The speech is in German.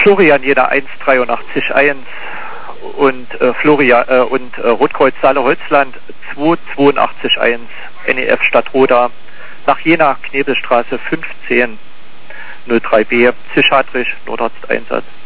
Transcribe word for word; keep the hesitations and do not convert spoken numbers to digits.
Florian Jena eins dreiundachtzig eins und äh, Florian äh, und äh, Rotkreuz Saale-Holzland zwei zweiundachtzig eins, N E F Stadtroda, nach Jena, Knebelstraße fünfzehn null drei B, psychiatrisch, Notarzt Einsatz.